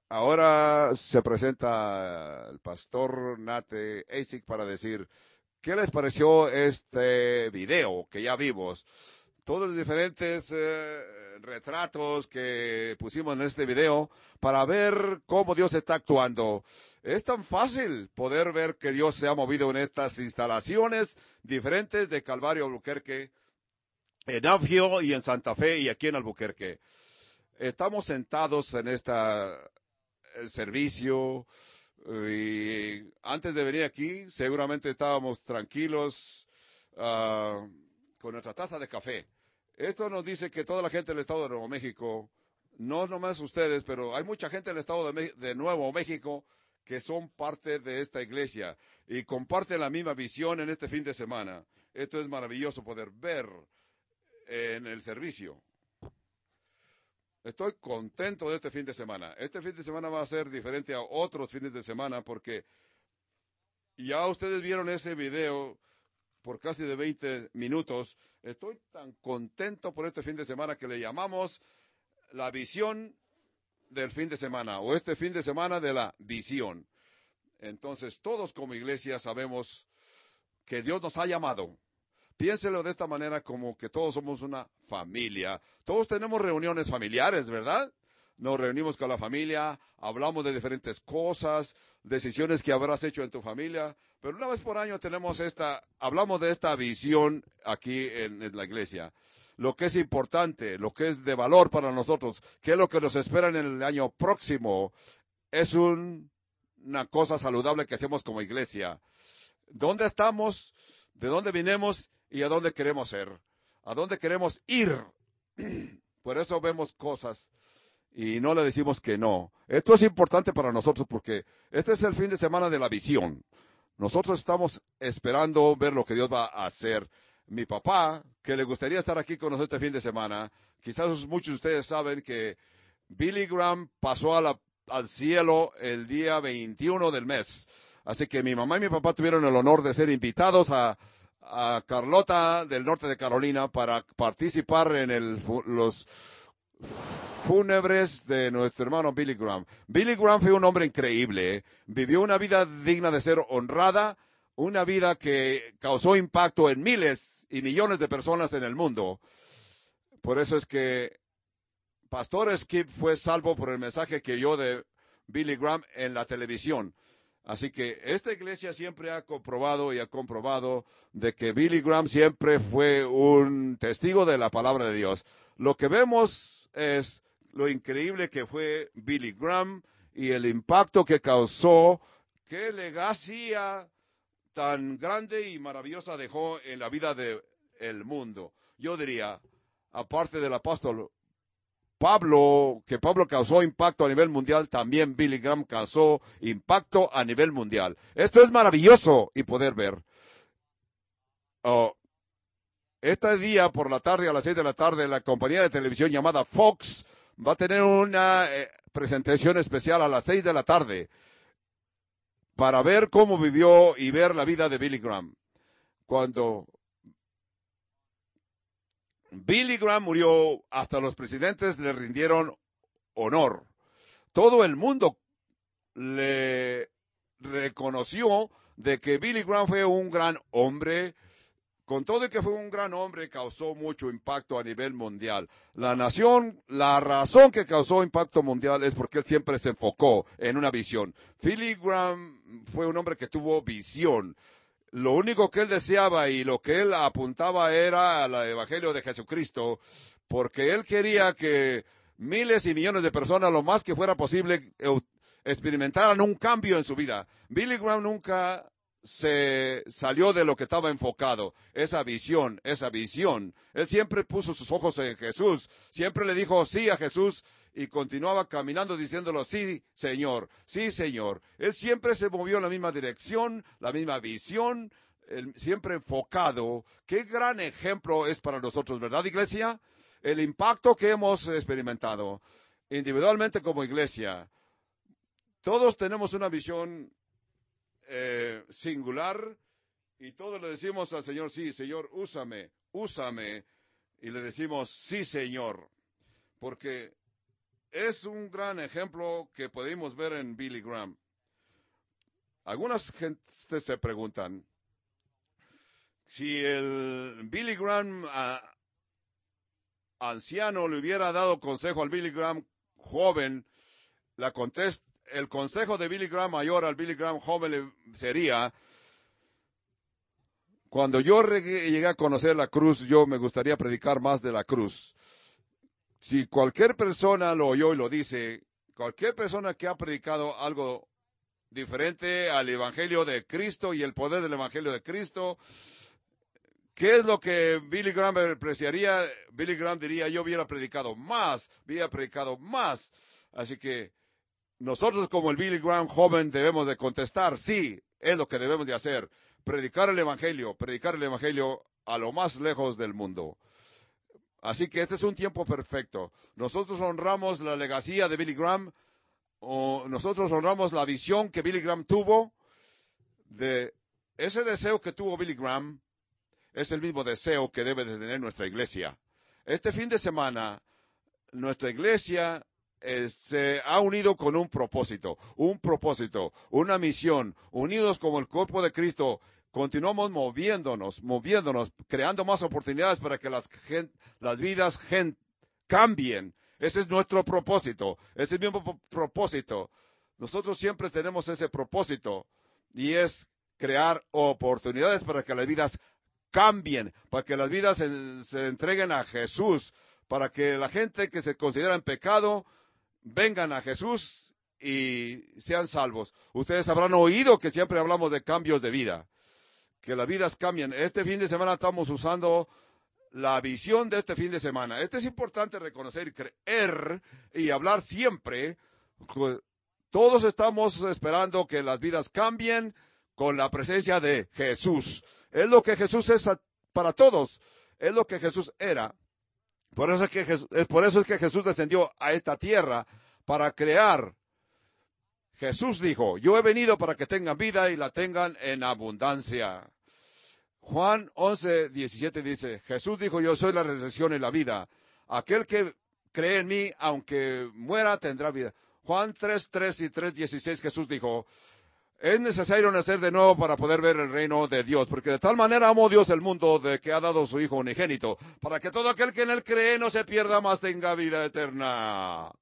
Ahora se presenta el pastor Nate Asik para decir, ¿qué les pareció este video que ya vimos? Todos los diferentes retratos que pusimos en este video para ver cómo Dios está actuando. Es tan fácil poder ver que Dios se ha movido en estas instalaciones diferentes de Calvario Albuquerque, en Navio y en Santa Fe y aquí en Albuquerque. Estamos sentados en el servicio y antes de venir aquí seguramente estábamos tranquilos con nuestra taza de café. Esto nos dice que toda la gente del estado de Nuevo México, no nomás ustedes, pero hay mucha gente del estado de Nuevo México que son parte de esta iglesia y comparten la misma visión en este fin de semana. Esto es maravilloso poder ver en el servicio. Estoy contento de este fin de semana. Este fin de semana va a ser diferente a otros fines de semana porque ya ustedes vieron ese video por casi de 20 minutos. Estoy tan contento por este fin de semana que le llamamos la visión del fin de semana o este fin de semana de la visión. Entonces todos como iglesia sabemos que Dios nos ha llamado. Piénselo de esta manera como que todos somos una familia. Todos tenemos reuniones familiares, ¿verdad? Nos reunimos con la familia, hablamos de diferentes cosas, decisiones que habrás hecho en tu familia, pero una vez por año hablamos de esta visión aquí en la iglesia. Lo que es importante, lo que es de valor para nosotros, qué es lo que nos espera en el año próximo, es una cosa saludable que hacemos como iglesia. ¿Dónde estamos? ¿De dónde vinimos? ¿Y a dónde queremos ser? ¿A dónde queremos ir? Por eso vemos cosas y no le decimos que no. Esto es importante para nosotros porque este es el fin de semana de la visión. Nosotros estamos esperando ver lo que Dios va a hacer. Mi papá, que le gustaría estar aquí con nosotros este fin de semana, quizás muchos de ustedes saben que Billy Graham pasó al cielo el día 21 del mes. Así que mi mamá y mi papá tuvieron el honor de ser invitados a Carlota del norte de Carolina para participar en los fúnebres de nuestro hermano Billy Graham. Billy Graham fue un hombre increíble, vivió una vida digna de ser honrada, una vida que causó impacto en miles y millones de personas en el mundo. Por eso es que Pastor Skip fue salvo por el mensaje que oyó de Billy Graham en la televisión. Así que esta iglesia siempre ha comprobado de que Billy Graham siempre fue un testigo de la palabra de Dios. Lo que vemos es lo increíble que fue Billy Graham y el impacto que causó, qué legacía tan grande y maravillosa dejó en la vida del mundo. Yo diría, aparte del apóstol Pablo causó impacto a nivel mundial, también Billy Graham causó impacto a nivel mundial. Esto es maravilloso y poder ver. Este día por la tarde, a las 6 de la tarde, la compañía de televisión llamada Fox va a tener una presentación especial a las 6 de la tarde para ver cómo vivió y ver la vida de Billy Graham. Cuando Billy Graham murió, hasta los presidentes le rindieron honor. Todo el mundo le reconoció de que Billy Graham fue un gran hombre. Con todo y que fue un gran hombre, causó mucho impacto a nivel mundial. La razón que causó impacto mundial es porque él siempre se enfocó en una visión. Billy Graham fue un hombre que tuvo visión. Lo único que él deseaba y lo que él apuntaba era al Evangelio de Jesucristo, porque él quería que miles y millones de personas, lo más que fuera posible, experimentaran un cambio en su vida. Billy Graham nunca se salió de lo que estaba enfocado, esa visión. Él siempre puso sus ojos en Jesús, siempre le dijo sí a Jesús y continuaba caminando diciéndolo, sí, Señor, sí, Señor. Él siempre se movió en la misma dirección, la misma visión, siempre enfocado. Qué gran ejemplo es para nosotros, ¿verdad, iglesia? El impacto que hemos experimentado individualmente como iglesia. Todos tenemos una visión singular y todos le decimos al Señor, sí, Señor, úsame, y le decimos, sí, Señor, porque es un gran ejemplo que podemos ver en Billy Graham. Algunas gentes se preguntan, si el Billy Graham anciano le hubiera dado consejo al Billy Graham joven, el consejo de Billy Graham mayor al Billy Graham joven sería: cuando yo llegué a conocer la cruz, yo me gustaría predicar más de la cruz. Si cualquier persona lo oyó y lo dice, cualquier persona que ha predicado algo diferente al Evangelio de Cristo y el poder del Evangelio de Cristo, ¿qué es lo que Billy Graham apreciaría? Billy Graham diría: yo hubiera predicado más. Así que nosotros, como el Billy Graham joven, debemos de contestar: sí, es lo que debemos de hacer. Predicar el Evangelio a lo más lejos del mundo. Así que este es un tiempo perfecto. Nosotros honramos la legacía de Billy Graham, nosotros honramos la visión que Billy Graham tuvo. De ese deseo que tuvo Billy Graham, es el mismo deseo que debe de tener nuestra iglesia. Este fin de semana, nuestra iglesia se ha unido con un propósito, una misión, unidos como el cuerpo de Cristo. Continuamos moviéndonos, creando más oportunidades para que las vidas cambien. Ese es nuestro propósito, ese mismo propósito. Nosotros siempre tenemos ese propósito, y es crear oportunidades para que las vidas cambien, para que las vidas se entreguen a Jesús, para que la gente que se considera en pecado vengan a Jesús y sean salvos. Ustedes habrán oído que siempre hablamos de cambios de vida, que las vidas cambien. Este fin de semana estamos usando la visión de este fin de semana. Es importante reconocer y creer y hablar siempre. Todos estamos esperando que las vidas cambien con la presencia de Jesús. Es lo que Jesús es para todos. Es lo que Jesús era. Por eso es que Jesús descendió a esta tierra para crear. Jesús dijo: yo he venido para que tengan vida y la tengan en abundancia. Juan 11:17 dice: Jesús dijo: yo soy la resurrección y la vida. Aquel que cree en mí, aunque muera, tendrá vida. Juan 3:3 y 3:16, Jesús dijo: es necesario nacer de nuevo para poder ver el reino de Dios, porque de tal manera amó Dios el mundo de que ha dado su Hijo unigénito, para que todo aquel que en él cree no se pierda, mas tenga vida eterna.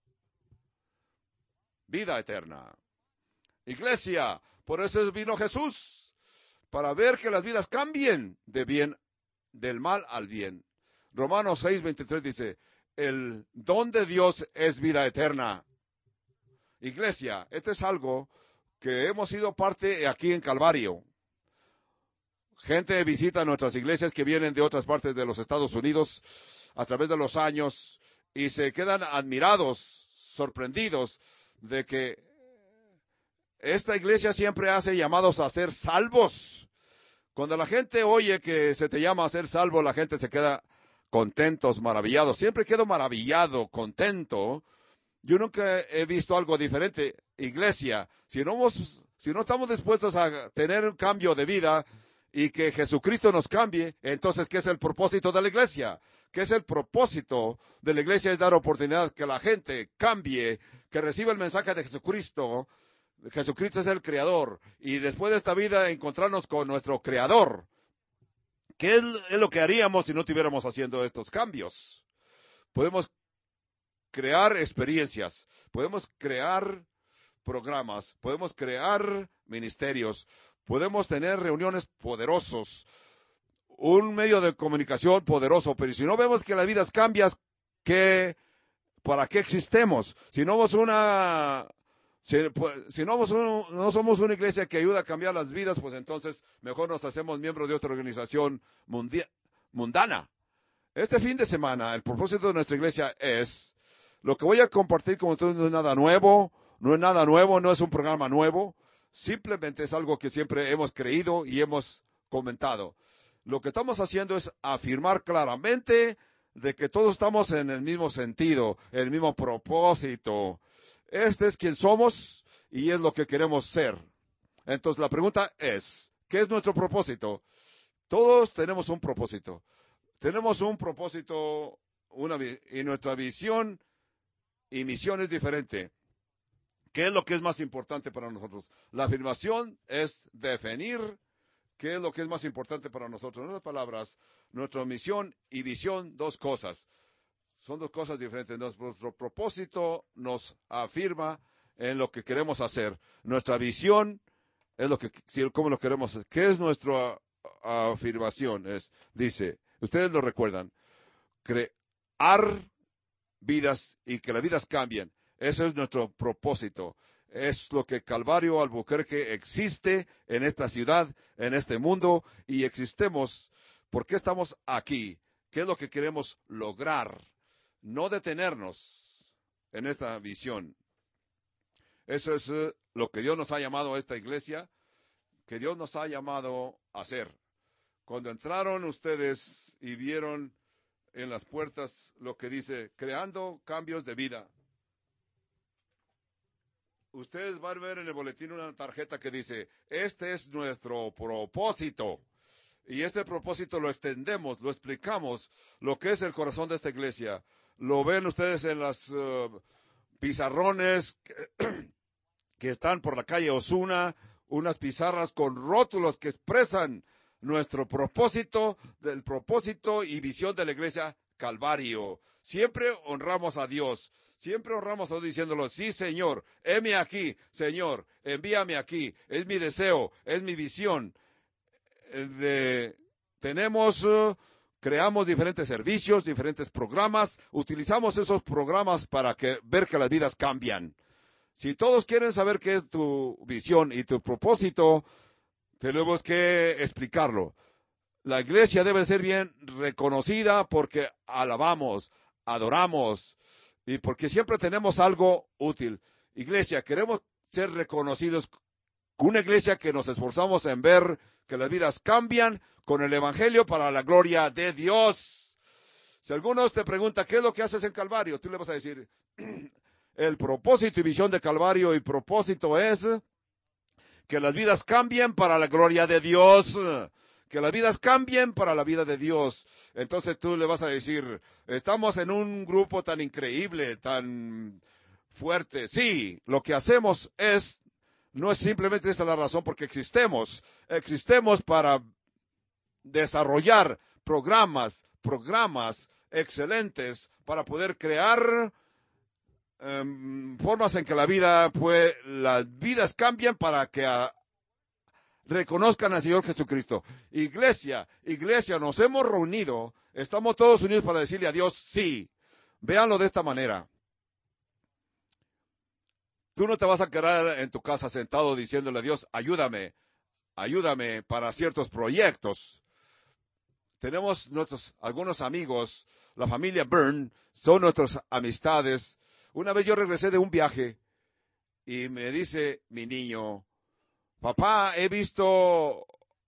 Vida eterna. Iglesia, por eso vino Jesús, para ver que las vidas cambien del mal al bien. Romanos 6:23 dice: el don de Dios es vida eterna. Iglesia, este es algo que hemos sido parte aquí en Calvario. Gente visita nuestras iglesias que vienen de otras partes de los Estados Unidos a través de los años y se quedan admirados, sorprendidos de que esta iglesia siempre hace llamados a ser salvos. Cuando la gente oye que se te llama a ser salvo, la gente se queda contentos, maravillados. Siempre quedo maravillado, contento. Yo nunca he visto algo diferente. Iglesia, si no estamos dispuestos a tener un cambio de vida y que Jesucristo nos cambie, entonces, ¿qué es el propósito de la iglesia? ¿Qué es el propósito de la iglesia? Es dar oportunidad que la gente cambie, que reciba el mensaje de Jesucristo. Jesucristo es el Creador, y después de esta vida encontrarnos con nuestro Creador. ¿Qué es lo que haríamos si no estuviéramos haciendo estos cambios? Podemos crear experiencias, podemos crear programas, podemos crear ministerios, podemos tener reuniones poderosos, un medio de comunicación poderoso, pero si no vemos que las vidas cambian, ¿para qué existemos? Si no somos una iglesia que ayuda a cambiar las vidas, pues entonces mejor nos hacemos miembros de otra organización mundana. Este fin de semana, el propósito de nuestra iglesia es: lo que voy a compartir con ustedes no es nada nuevo, no es un programa nuevo, simplemente es algo que siempre hemos creído y hemos comentado. Lo que estamos haciendo es afirmar claramente de que todos estamos en el mismo sentido, el mismo propósito. Este es quien somos y es lo que queremos ser. Entonces la pregunta es: ¿qué es nuestro propósito? Todos tenemos un propósito. Tenemos un propósito y nuestra visión y misión es diferente. ¿Qué es lo que es más importante para nosotros? La afirmación es definir qué es lo que es más importante para nosotros. En otras palabras, nuestra misión y visión, dos cosas. Son dos cosas diferentes. Nuestro propósito nos afirma en lo que queremos hacer. Nuestra visión es cómo lo queremos hacer. ¿Qué es nuestra afirmación? Dice, ustedes lo recuerdan, crear vidas y que las vidas cambien. Ese es nuestro propósito. Es lo que Calvario Albuquerque existe en esta ciudad, en este mundo, y existemos. ¿Por qué estamos aquí? ¿Qué es lo que queremos lograr? No detenernos en esta visión. Eso es lo que Dios nos ha llamado a esta iglesia, que Dios nos ha llamado a hacer. Cuando entraron ustedes y vieron en las puertas lo que dice, creando cambios de vida. Ustedes van a ver en el boletín una tarjeta que dice, este es nuestro propósito. Y este propósito lo extendemos, lo explicamos, lo que es el corazón de esta iglesia. Lo ven ustedes en las pizarrones que están por la calle Osuna, unas pizarras con rótulos que expresan nuestro propósito, del propósito y visión de la iglesia Calvario. Siempre honramos a Dios. Siempre honramos a Dios diciéndolo, sí, Señor, heme aquí, Señor, envíame aquí. Es mi deseo, es mi visión. Creamos diferentes servicios, diferentes programas. Utilizamos esos programas para ver que las vidas cambian. Si todos quieren saber qué es tu visión y tu propósito, tenemos que explicarlo. La iglesia debe ser bien reconocida porque alabamos, adoramos y porque siempre tenemos algo útil. Iglesia, queremos ser reconocidos como una iglesia que nos esforzamos en ver que las vidas cambian con el evangelio para la gloria de Dios. Si alguno te pregunta, ¿qué es lo que haces en Calvario? Tú le vas a decir, el propósito y visión de Calvario y propósito es que las vidas cambien para la gloria de Dios. Que las vidas cambien para la vida de Dios. Entonces tú le vas a decir, estamos en un grupo tan increíble, tan fuerte. Sí, lo que hacemos no es simplemente esa la razón porque existemos. Existemos para desarrollar programas excelentes para poder crear formas en que las vidas cambian para que reconozcan al Señor Jesucristo. Iglesia, nos hemos reunido, estamos todos unidos para decirle a Dios, sí, véanlo de esta manera. Tú no te vas a quedar en tu casa sentado diciéndole a Dios, ayúdame para ciertos proyectos. Tenemos algunos amigos, la familia Byrne, son nuestras amistades. Una vez yo regresé de un viaje y me dice mi niño, papá, he visto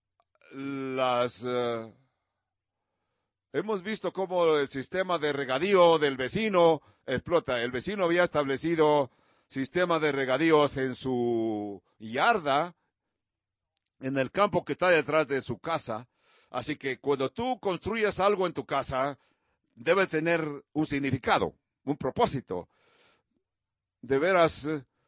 hemos visto cómo el sistema de regadío del vecino explota. El vecino había establecido sistema de regadíos en su yarda, en el campo que está detrás de su casa. Así que cuando tú construyes algo en tu casa, debe tener un significado, un propósito. De veras,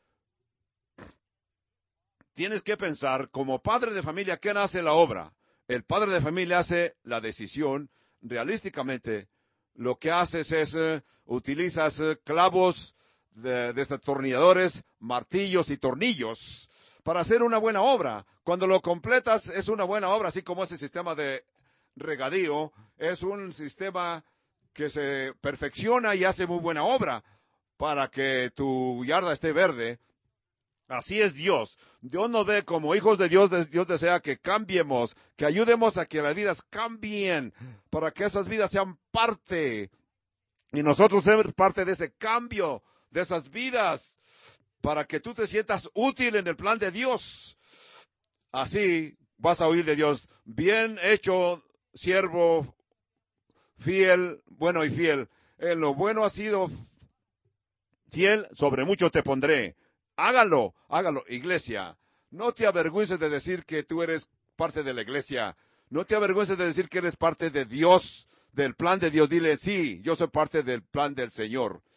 tienes que pensar, como padre de familia, ¿quién hace la obra? El padre de familia hace la decisión. Realísticamente, lo que haces es, utilizas clavos, desatornilladores, martillos y tornillos para hacer una buena obra. Cuando lo completas, es una buena obra, así como ese sistema de regadío es un sistema que se perfecciona y hace muy buena obra para que tu yarda esté verde. Así es Dios. Dios nos ve como hijos de Dios. Dios desea que cambiemos, que ayudemos a que las vidas cambien, para que esas vidas sean parte. Y nosotros ser parte de ese cambio, de esas vidas, para que tú te sientas útil en el plan de Dios. Así vas a oír de Dios, bien hecho, siervo, fiel, bueno y fiel. En lo bueno has sido fiel, sobre mucho te pondré. Hágalo, iglesia. No te avergüences de decir que tú eres parte de la iglesia. No te avergüences de decir que eres parte de Dios, del plan de Dios. Dile, sí, yo soy parte del plan del Señor.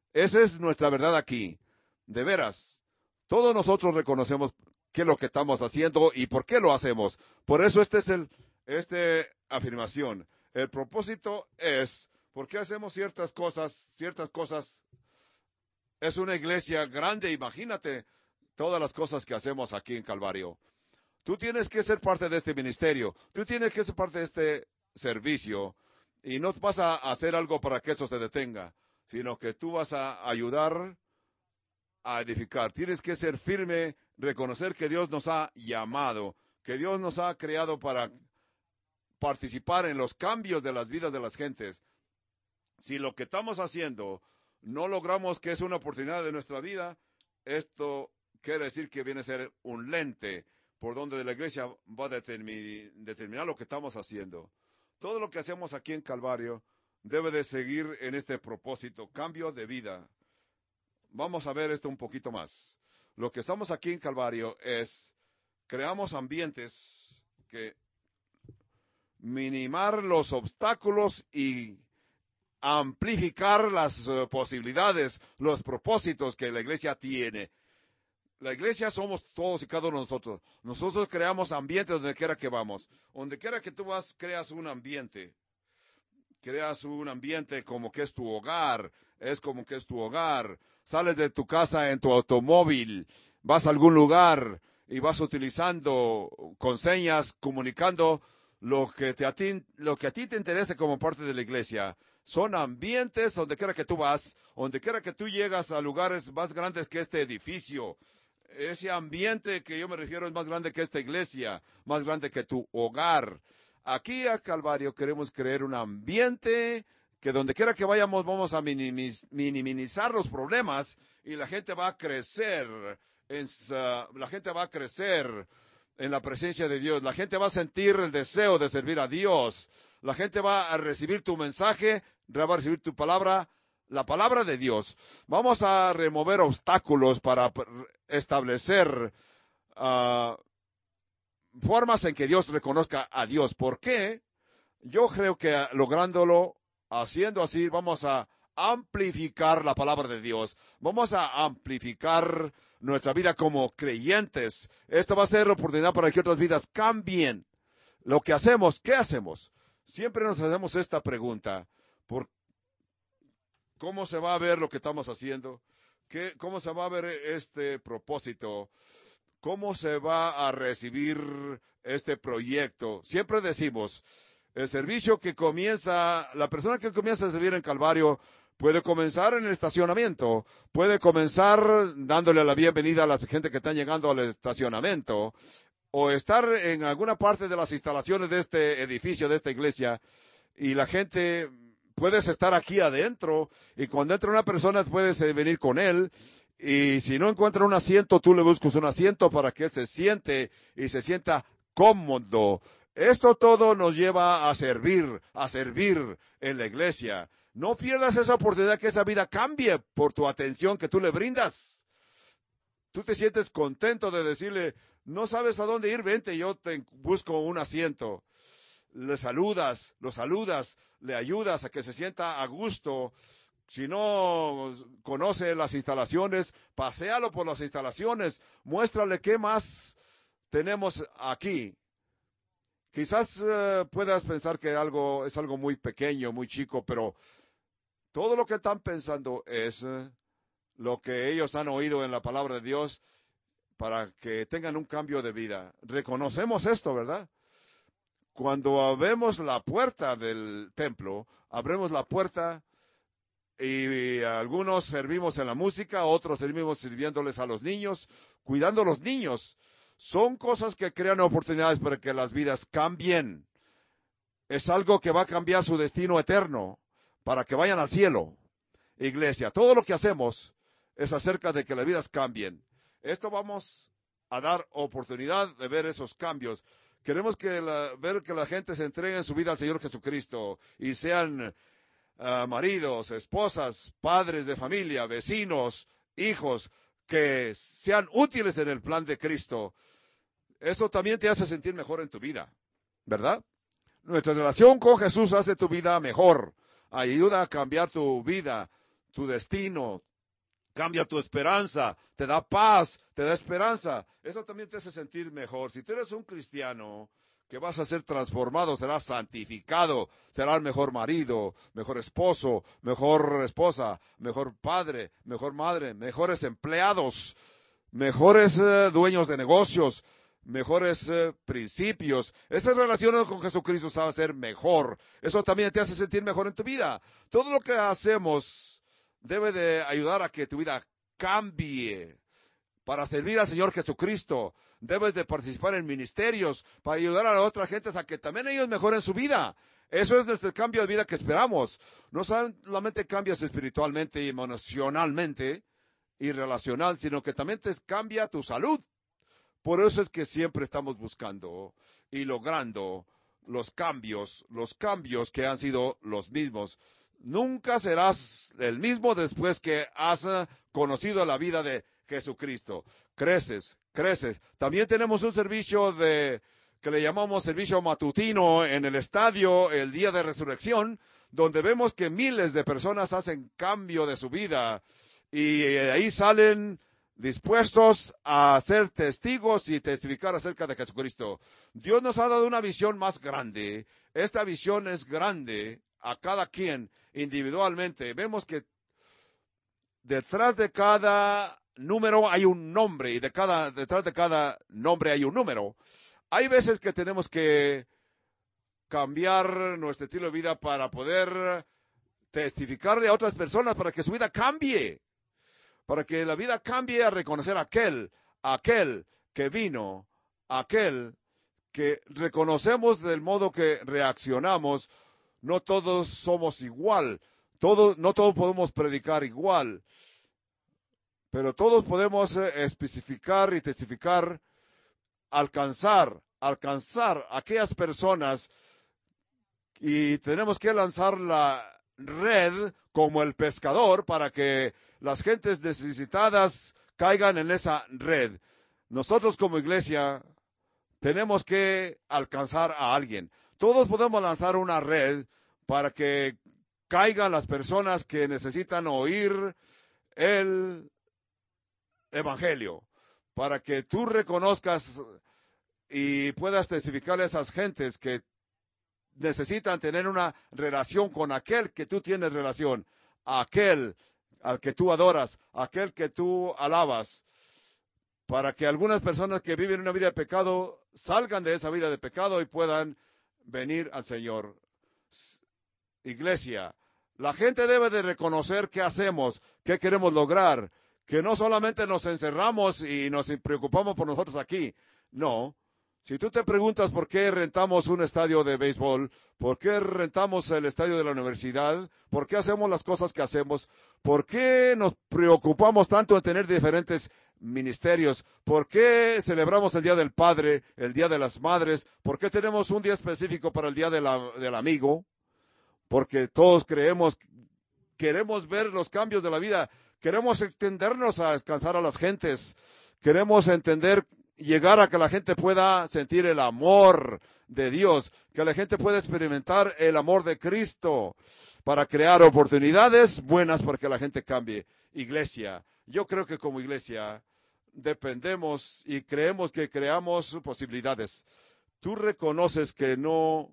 Esa es nuestra verdad aquí. De veras, todos nosotros reconocemos qué es lo que estamos haciendo y por qué lo hacemos. Por eso esta afirmación. El propósito es, ¿por qué hacemos ciertas cosas? Ciertas cosas. Es una iglesia grande, imagínate todas las cosas que hacemos aquí en Calvario. Tú tienes que ser parte de este ministerio, tú tienes que ser parte de este servicio, y no vas a hacer algo para que eso se detenga, sino que tú vas a ayudar a edificar. Tienes que ser firme, reconocer que Dios nos ha llamado, que Dios nos ha creado para participar en los cambios de las vidas de las gentes. Si lo que estamos haciendo no logramos que es una oportunidad de nuestra vida, esto quiere decir que viene a ser un lente por donde la iglesia va a determinar lo que estamos haciendo. Todo lo que hacemos aquí en Calvario debe de seguir en este propósito, cambio de vida. Vamos a ver esto un poquito más. Lo que estamos aquí en Calvario es, creamos ambientes que minimar los obstáculos y amplificar las posibilidades, los propósitos que la iglesia tiene. La iglesia somos todos y cada uno de nosotros. Nosotros creamos ambientes donde quiera que vamos. Donde quiera que tú vas, creas un ambiente. Creas un ambiente como que es tu hogar. Es como que es tu hogar. Sales de tu casa en tu automóvil. Vas a algún lugar y vas utilizando con señas, comunicando lo que a ti te interese como parte de la iglesia. Son ambientes donde quiera que tú vas, donde quiera que tú llegas a lugares más grandes que este edificio. Ese ambiente que yo me refiero es más grande que esta iglesia, más grande que tu hogar. Aquí a Calvario queremos crear un ambiente que donde quiera que vayamos vamos a minimizar los problemas y la gente va a crecer. La gente va a crecer en la presencia de Dios. La gente va a sentir el deseo de servir a Dios. La gente va a recibir tu mensaje, va a recibir tu palabra, la palabra de Dios. Vamos a remover obstáculos para establecer formas en que Dios reconozca a Dios. ¿Por qué? Yo creo que lográndolo, haciendo así, vamos a amplificar la palabra de Dios. Vamos a amplificar nuestra vida como creyentes. Esto va a ser la oportunidad para que otras vidas cambien. Lo que hacemos, ¿qué hacemos? Siempre nos hacemos esta pregunta. ¿Cómo se va a ver lo que estamos haciendo? ¿Cómo se va a ver este propósito? ¿Cómo se va a recibir este proyecto? Siempre decimos, el servicio que comienza, la persona que comienza a servir en Calvario puede comenzar en el estacionamiento, puede comenzar dándole la bienvenida a la gente que está llegando al estacionamiento, o estar en alguna parte de las instalaciones de este edificio, de esta iglesia, y la gente, puedes estar aquí adentro, y cuando entra una persona puedes venir con él, y si no encuentra un asiento, tú le buscas un asiento para que él se siente y se sienta cómodo. Esto todo nos lleva a servir en la iglesia. No pierdas esa oportunidad que esa vida cambie por tu atención que tú le brindas. Tú te sientes contento de decirle, no sabes a dónde ir, vente, yo te busco un asiento. Le saludas, lo saludas, le ayudas a que se sienta a gusto. Si no conoce las instalaciones, paséalo por las instalaciones, muéstrale qué más tenemos aquí. Quizás puedas pensar que es algo muy pequeño, muy chico, pero todo lo que están pensando es lo que ellos han oído en la palabra de Dios para que tengan un cambio de vida. Reconocemos esto, ¿verdad? Cuando abrimos la puerta del templo, abrimos la puerta y algunos servimos en la música, otros servimos sirviéndoles a los niños, cuidando a los niños. Son cosas que crean oportunidades para que las vidas cambien. Es algo que va a cambiar su destino eterno, para que vayan al cielo. Iglesia, todo lo que hacemos es acerca de que las vidas cambien. Esto vamos a dar oportunidad de ver esos cambios. Queremos ver que la gente se entregue en su vida al Señor Jesucristo y sean maridos, esposas, padres de familia, vecinos, hijos, que sean útiles en el plan de Cristo. Eso también te hace sentir mejor en tu vida, ¿verdad? Nuestra relación con Jesús hace tu vida mejor, ayuda a cambiar tu vida, tu destino, cambia tu esperanza, te da paz, te da esperanza. Eso también te hace sentir mejor. Si tú eres un cristiano que vas a ser transformado, serás santificado, serás mejor marido, mejor esposo, mejor esposa, mejor padre, mejor madre, mejores empleados, mejores dueños de negocios, mejores principios. Esas relaciones con Jesucristo saben ser mejor. Eso también te hace sentir mejor en tu vida. Todo lo que hacemos debe de ayudar a que tu vida cambie para servir al Señor Jesucristo. Debes de participar en ministerios para ayudar a otras gentes a que también ellos mejoren su vida. Eso es nuestro cambio de vida que esperamos. No solamente cambias espiritualmente y emocionalmente y relacional, sino que también te cambia tu salud. Por eso es que siempre estamos buscando y logrando los cambios que han sido los mismos. Nunca serás el mismo después que has conocido la vida de Jesucristo. Creces. También tenemos un servicio que le llamamos servicio matutino en el estadio el día de resurrección, donde vemos que miles de personas hacen cambio de su vida y ahí salen dispuestos a ser testigos y testificar acerca de Jesucristo. Dios nos ha dado una visión más grande. Esta visión es grande a cada quien individualmente. Vemos que detrás de cada número hay un nombre y detrás de cada nombre hay un número. Hay veces que tenemos que cambiar nuestro estilo de vida para poder testificarle a otras personas para que su vida cambie. Para que la vida cambie a reconocer a aquel que vino, aquel que reconocemos del modo que reaccionamos. No todos somos igual, no todos podemos predicar igual, pero todos podemos especificar y testificar, alcanzar a aquellas personas, y tenemos que lanzar la red como el pescador para que las gentes necesitadas caigan en esa red. Nosotros como iglesia tenemos que alcanzar a alguien. Todos podemos lanzar una red para que caigan las personas que necesitan oír el evangelio, para que tú reconozcas y puedas testificarle a esas gentes que necesitan tener una relación con aquel que tú tienes relación, aquel al que tú adoras, aquel que tú alabas, para que algunas personas que viven una vida de pecado salgan de esa vida de pecado y puedan venir al Señor. Iglesia, la gente debe de reconocer qué hacemos, qué queremos lograr, que no solamente nos encerramos y nos preocupamos por nosotros aquí. No. Si tú te preguntas por qué rentamos un estadio de béisbol, por qué rentamos el estadio de la universidad, por qué hacemos las cosas que hacemos, por qué nos preocupamos tanto en tener diferentes ministerios, por qué celebramos el Día del Padre, el Día de las Madres, por qué tenemos un día específico para el Día del Amigo, porque todos queremos ver los cambios de la vida, queremos extendernos a descansar a las gentes, queremos entender, llegar a que la gente pueda sentir el amor de Dios, que la gente pueda experimentar el amor de Cristo, para crear oportunidades buenas para que la gente cambie. Iglesia, yo creo que como iglesia dependemos y creemos que creamos posibilidades. Tú reconoces que no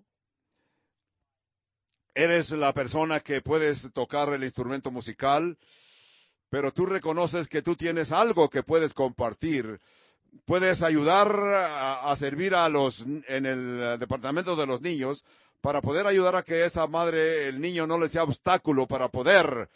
eres la persona que puedes tocar el instrumento musical, pero tú reconoces que tú tienes algo que puedes compartir. Puedes ayudar a servir en el departamento de los niños para poder ayudar a que esa madre, el niño, no le sea obstáculo para poder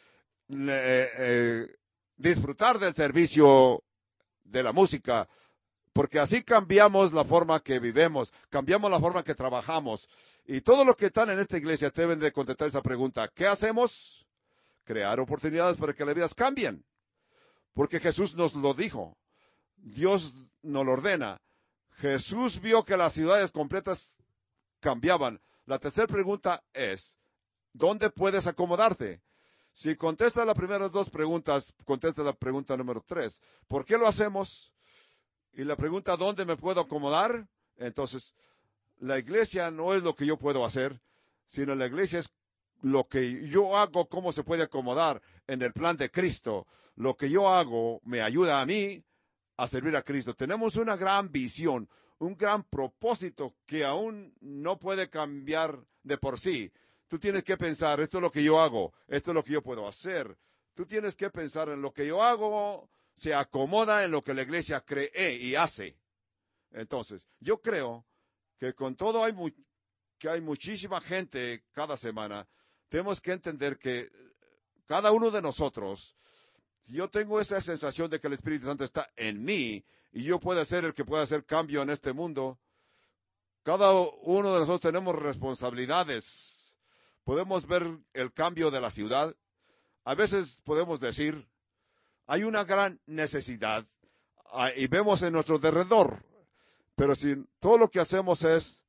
disfrutar del servicio de la música, porque así cambiamos la forma que vivimos, cambiamos la forma que trabajamos. Y todos los que están en esta iglesia deben de contestar esa pregunta. ¿Qué hacemos? Crear oportunidades para que las vidas cambien, porque Jesús nos lo dijo. Dios nos lo ordena. Jesús vio que las ciudades completas cambiaban. La tercera pregunta es, ¿dónde puedes acomodarte? Si contestas las primeras dos preguntas, contesta la pregunta número 3. ¿Por qué lo hacemos? Y la pregunta, ¿dónde me puedo acomodar? Entonces, la iglesia no es lo que yo puedo hacer, sino la iglesia es lo que yo hago, cómo se puede acomodar en el plan de Cristo. Lo que yo hago me ayuda a mí a servir a Cristo. Tenemos una gran visión, un gran propósito que aún no puede cambiar de por sí. Tú tienes que pensar, esto es lo que yo hago, esto es lo que yo puedo hacer. Tú tienes que pensar en lo que yo hago, se acomoda en lo que la iglesia cree y hace. Entonces, yo creo que con todo que hay muchísima gente cada semana, tenemos que entender que cada uno de nosotros, si yo tengo esa sensación de que el Espíritu Santo está en mí y yo puedo ser el que pueda hacer cambio en este mundo, cada uno de nosotros tenemos responsabilidades. Podemos ver el cambio de la ciudad. A veces podemos decir, hay una gran necesidad y vemos en nuestro derredor, pero si todo lo que hacemos es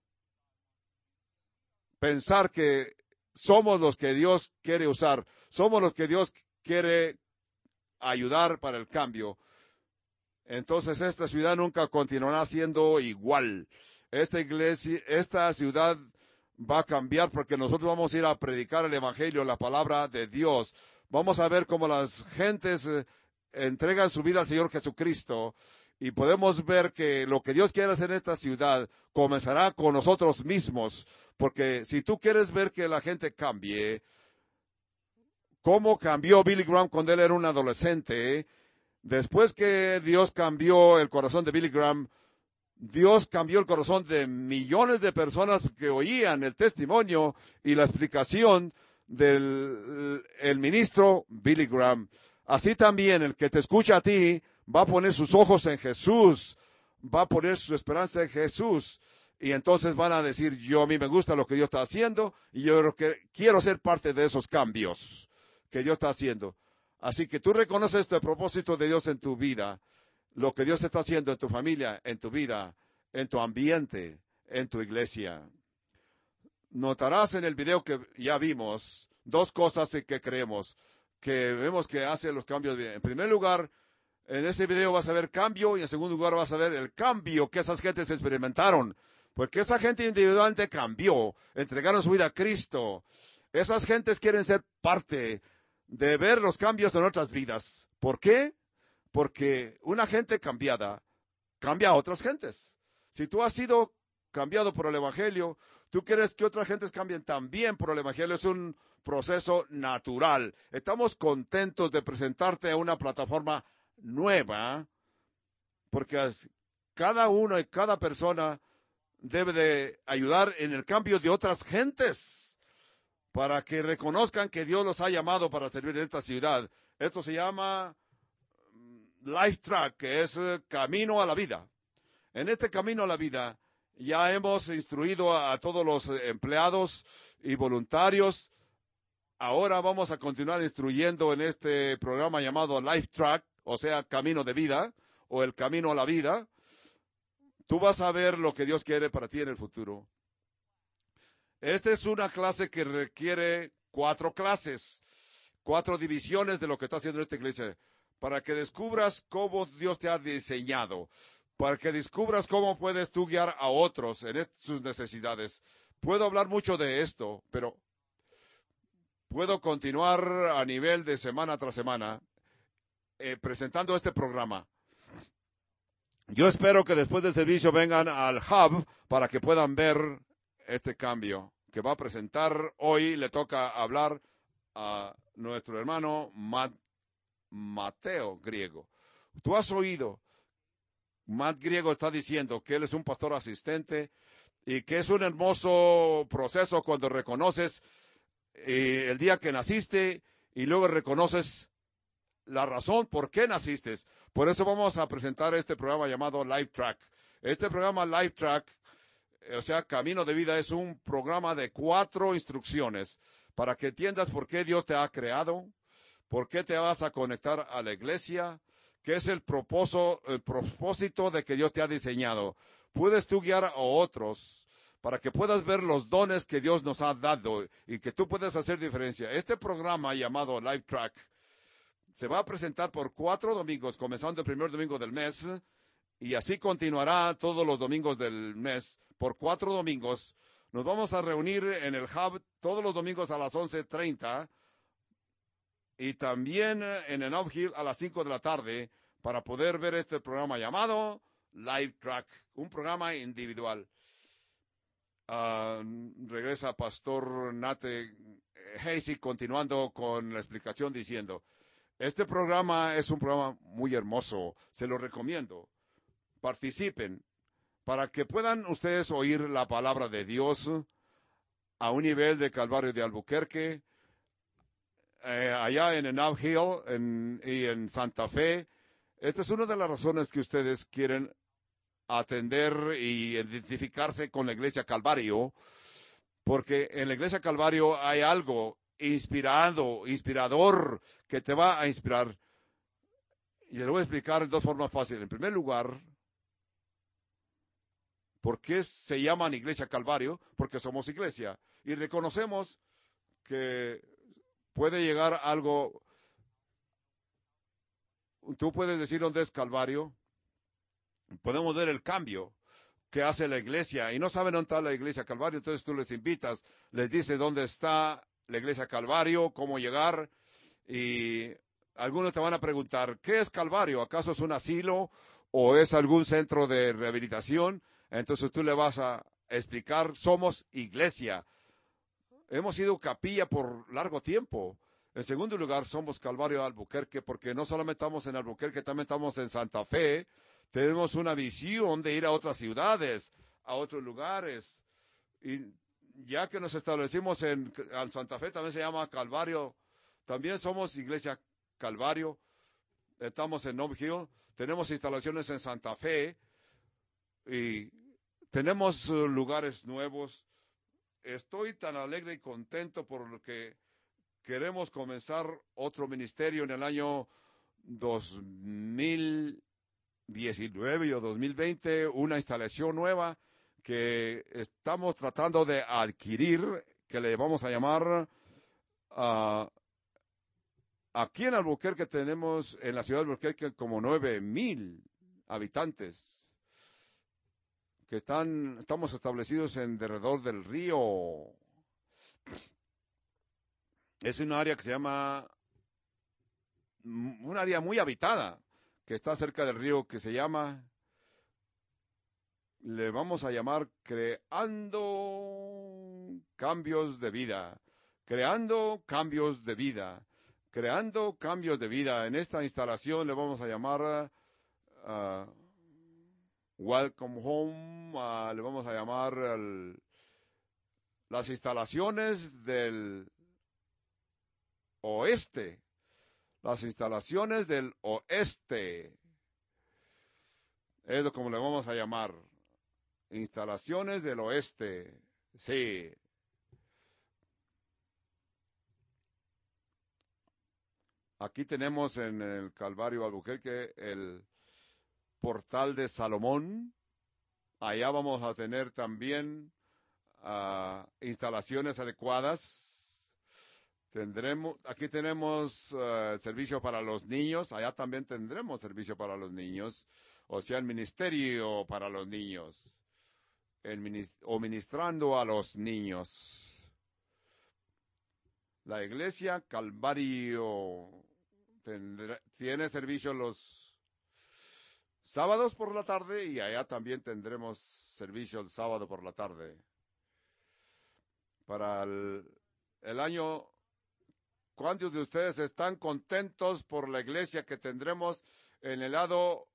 pensar que somos los que Dios quiere usar, somos los que Dios quiere ayudar para el cambio, entonces esta ciudad nunca continuará siendo igual. Esta ciudad va a cambiar porque nosotros vamos a ir a predicar el Evangelio, la palabra de Dios. Vamos a ver cómo las gentes entregan su vida al Señor Jesucristo y podemos ver que lo que Dios quiere hacer en esta ciudad comenzará con nosotros mismos, porque si tú quieres ver que la gente cambie, cómo cambió Billy Graham cuando él era un adolescente, después que Dios cambió el corazón de Billy Graham, Dios cambió el corazón de millones de personas que oían el testimonio y la explicación del ministro Billy Graham. Así también el que te escucha a ti va a poner sus ojos en Jesús, va a poner su esperanza en Jesús. Y entonces van a decir, a mí me gusta lo que Dios está haciendo y yo quiero ser parte de esos cambios que Dios está haciendo. Así que tú reconoces este propósito de Dios en tu vida, lo que Dios está haciendo en tu familia, en tu vida, en tu ambiente, en tu iglesia. Notarás en el video que ya vimos dos cosas que creemos, que vemos que hace los cambios. En primer lugar, en ese video vas a ver cambio y en segundo lugar vas a ver el cambio que esas gentes experimentaron. Porque esa gente individualmente cambió, entregaron su vida a Cristo. Esas gentes quieren ser parte de ver los cambios en otras vidas. ¿Por qué? Porque una gente cambiada cambia a otras gentes. Si tú has sido cambiado por el Evangelio, tú quieres que otras gentes cambien también por el Evangelio. Es un proceso natural. Estamos contentos de presentarte a una plataforma nueva, porque cada uno y cada persona debe de ayudar en el cambio de otras gentes para que reconozcan que Dios los ha llamado para servir en esta ciudad. Esto se llama Life Track, que es camino a la vida. En este camino a la vida ya hemos instruido a todos los empleados y voluntarios. Ahora vamos a continuar instruyendo en este programa llamado Life Track, o sea, camino de vida, o el camino a la vida. Tú vas a ver lo que Dios quiere para ti en el futuro. Esta es una clase que requiere 4 clases, 4 divisiones de lo que está haciendo esta iglesia, para que descubras cómo Dios te ha diseñado, para que descubras cómo puedes tú guiar a otros en sus necesidades. Puedo hablar mucho de esto, pero puedo continuar a nivel de semana tras semana presentando este programa. Yo espero que después del servicio vengan al hub para que puedan ver este cambio que va a presentar hoy. Le toca hablar a nuestro hermano Mateo Griego. Tú has oído, Matt Griego está diciendo que él es un pastor asistente y que es un hermoso proceso cuando reconoces el día que naciste y luego reconoces la razón por qué naciste. Por eso vamos a presentar este programa llamado Life Track. Este programa Life Track, o sea, Camino de Vida, es un programa de 4 instrucciones para que entiendas por qué Dios te ha creado, por qué te vas a conectar a la iglesia, qué es el propósito de que Dios te ha diseñado. Puedes tú guiar a otros para que puedas ver los dones que Dios nos ha dado y que tú puedas hacer diferencia. Este programa llamado Life Track se va a presentar por 4 domingos, comenzando el primer domingo del mes, y así continuará todos los domingos del mes. Por 4 domingos Nos vamos a reunir en el Hub todos los domingos a las 11:30 y también en el Up Hill a las 5 de la tarde para poder ver este programa llamado Live Track, un programa individual. Regresa Pastor Nate Hasey continuando con la explicación diciendo, este programa es un programa muy hermoso, se lo recomiendo. Participen para que puedan ustedes oír la palabra de Dios a un nivel de Calvario de Albuquerque, allá en Nob Hill y en Santa Fe. Esta es una de las razones que ustedes quieren atender y identificarse con la Iglesia Calvario, porque en la Iglesia Calvario hay algo inspirador, que te va a inspirar. Y les voy a explicar en dos formas fáciles. En primer lugar, ¿por qué se llaman Iglesia Calvario? Porque somos iglesia y reconocemos que puede llegar algo. Tú puedes decir dónde es Calvario. Podemos ver el cambio que hace la iglesia y no saben dónde está la Iglesia Calvario, entonces tú les invitas, les dices dónde está la Iglesia Calvario, cómo llegar, y algunos te van a preguntar, ¿qué es Calvario? ¿Acaso es un asilo o es algún centro de rehabilitación? Entonces tú le vas a explicar, somos iglesia, hemos sido capilla por largo tiempo. En segundo lugar, somos Calvario de Albuquerque, porque no solamente estamos en Albuquerque, también estamos en Santa Fe. Tenemos una visión de ir a otras ciudades, a otros lugares. Y ya que nos establecimos en Santa Fe, también se llama Calvario. También somos Iglesia Calvario. Estamos en Nob Hill. Tenemos instalaciones en Santa Fe. Y tenemos lugares nuevos. Estoy tan alegre y contento por lo que queremos comenzar otro ministerio en el año 2019 o 2020, una instalación nueva que estamos tratando de adquirir, que le vamos a llamar, aquí en Albuquerque tenemos, en la ciudad de Albuquerque, como 9,000 habitantes, que estamos establecidos en derredor del río. Es un área que se llama, un área muy habitada, que está cerca del río, que se llama, le vamos a llamar Creando Cambios de Vida. Creando Cambios de Vida. Creando Cambios de Vida. En esta instalación le vamos a llamar Welcome Home, le vamos a llamar las instalaciones del oeste, las instalaciones del oeste, es lo como le vamos a llamar, instalaciones del oeste, sí. Aquí tenemos en el Calvario Albuquerque el Portal de Salomón, allá vamos a tener también instalaciones adecuadas. Aquí tenemos servicio para los niños, allá también tendremos servicio para los niños, o sea, el ministerio para los niños, o ministrando a los niños. La Iglesia Calvario tiene servicio los sábados por la tarde y allá también tendremos servicio el sábado por la tarde. Para el año, ¿cuántos de ustedes están contentos por la iglesia que tendremos en el lado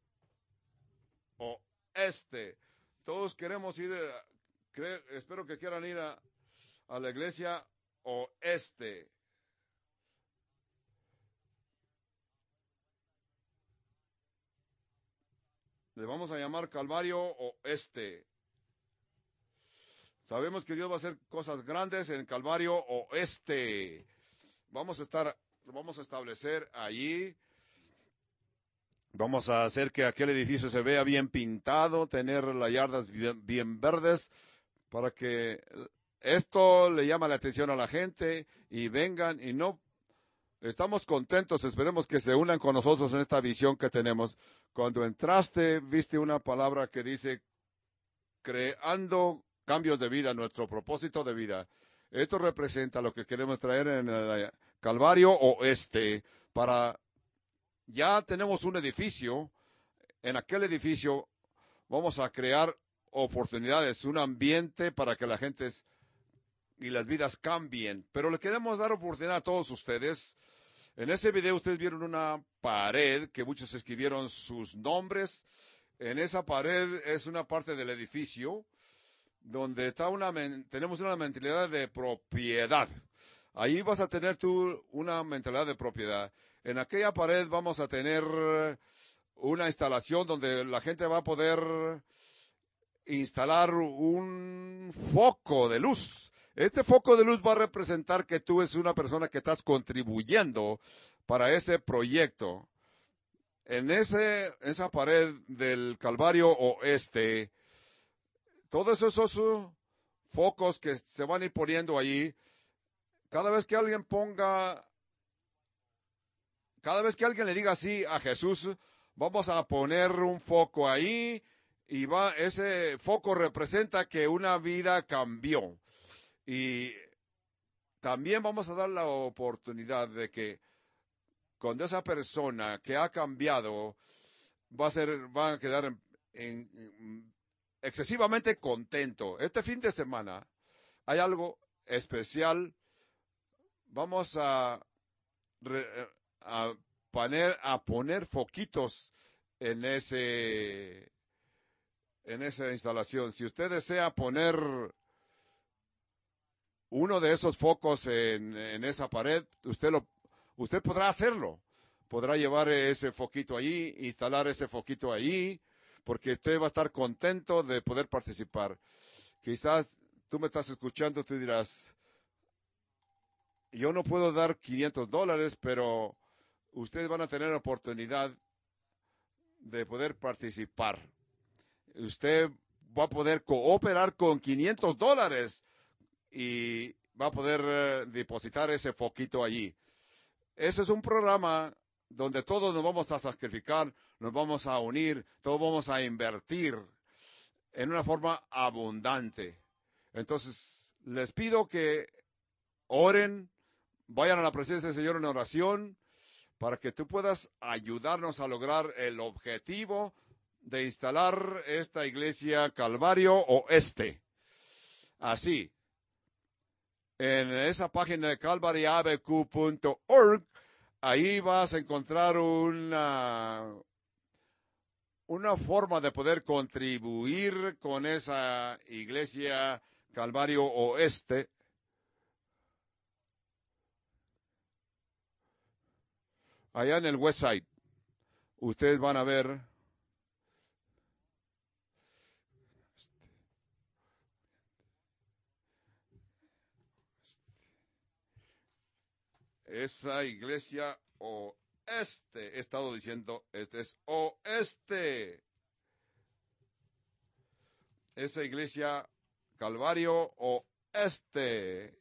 oeste? Todos queremos ir, espero que quieran ir a la iglesia oeste. Le vamos a llamar Calvario Oeste. Sabemos que Dios va a hacer cosas grandes en Calvario Oeste. Vamos a establecer allí. Vamos a hacer que aquel edificio se vea bien pintado, tener las yardas bien verdes, para que esto le llame la atención a la gente y vengan y no. Estamos contentos, esperemos que se unan con nosotros en esta visión que tenemos. Cuando entraste, viste una palabra que dice, creando cambios de vida, nuestro propósito de vida. Esto representa lo que queremos traer en el Calvario Oeste. Ya tenemos un edificio. En aquel edificio vamos a crear oportunidades, un ambiente para que la gente y las vidas cambien. Pero le queremos dar oportunidad a todos ustedes. En ese video ustedes vieron una pared que muchos escribieron sus nombres. En esa pared es una parte del edificio donde tenemos una mentalidad de propiedad. Ahí vas a tener tú una mentalidad de propiedad. En aquella pared vamos a tener una instalación donde la gente va a poder instalar un foco de luz. Este foco de luz va a representar que tú eres una persona que estás contribuyendo para ese proyecto. En esa pared del Calvario Oeste, todos esos focos que se van a ir poniendo allí, cada vez que alguien le diga así a Jesús, vamos a poner un foco ahí y ese foco representa que una vida cambió. Y también vamos a dar la oportunidad de que cuando esa persona que ha cambiado va a quedar excesivamente contento. Este fin de semana hay algo especial. Vamos a poner foquitos en esa instalación. Si usted desea poner uno de esos focos en esa pared, usted podrá hacerlo. Podrá llevar ese foquito allí, instalar ese foquito allí, porque usted va a estar contento de poder participar. Quizás tú me estás escuchando, tú dirás, yo no puedo dar $500, pero ustedes van a tener la oportunidad de poder participar. Usted va a poder cooperar con $500 y va a poder depositar ese foquito allí. Ese es un programa donde todos nos vamos a sacrificar, nos vamos a unir, todos vamos a invertir en una forma abundante. Entonces, les pido que oren, vayan a la presencia del Señor en oración, para que tú puedas ayudarnos a lograr el objetivo de instalar esta iglesia Calvario Oeste. Así, en esa página de calvaryabq.org, ahí vas a encontrar una forma de poder contribuir con esa iglesia Calvario Oeste. Allá en el website, ustedes van a ver esa iglesia Oeste. He estado diciendo, este es Oeste. Esa iglesia Calvario Oeste.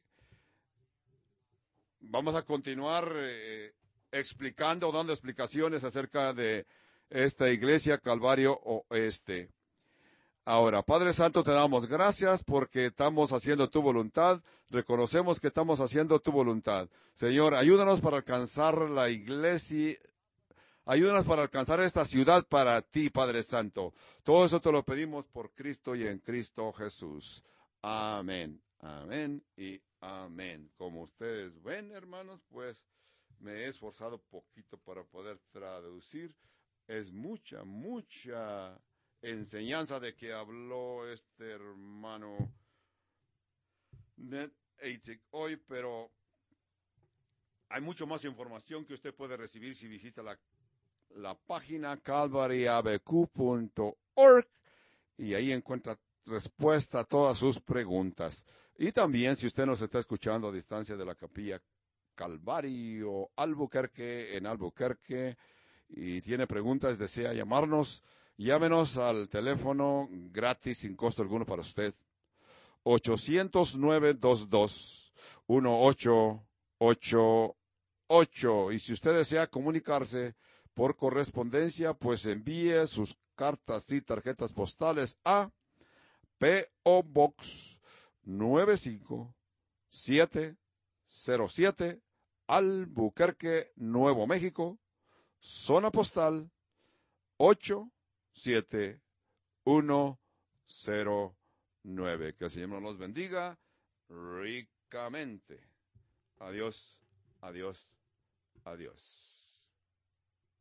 Vamos a continuar dando explicaciones acerca de esta iglesia Calvario Oeste. Ahora, Padre Santo, te damos gracias porque estamos haciendo tu voluntad. Reconocemos que estamos haciendo tu voluntad. Señor, ayúdanos para alcanzar la iglesia. Ayúdanos para alcanzar esta ciudad para ti, Padre Santo. Todo eso te lo pedimos por Cristo y en Cristo Jesús. Amén, amén y amén. Como ustedes ven, hermanos, pues me he esforzado poquito para poder traducir. Es mucha enseñanza de que habló este hermano Ned Eitzig hoy, pero hay mucho más información que usted puede recibir si visita la página calvaryabq.org y ahí encuentra respuesta a todas sus preguntas. Y también, si usted nos está escuchando a distancia de la capilla Calvario Albuquerque, en Albuquerque, y tiene preguntas, desea llamarnos, llámenos al teléfono gratis, sin costo alguno para usted, 800-922-1888. Y si usted desea comunicarse por correspondencia, pues envíe sus cartas y tarjetas postales a P.O. Box 95707, Albuquerque, Nuevo México, zona postal 87109. Que el Señor nos bendiga ricamente. Adiós, adiós, adiós.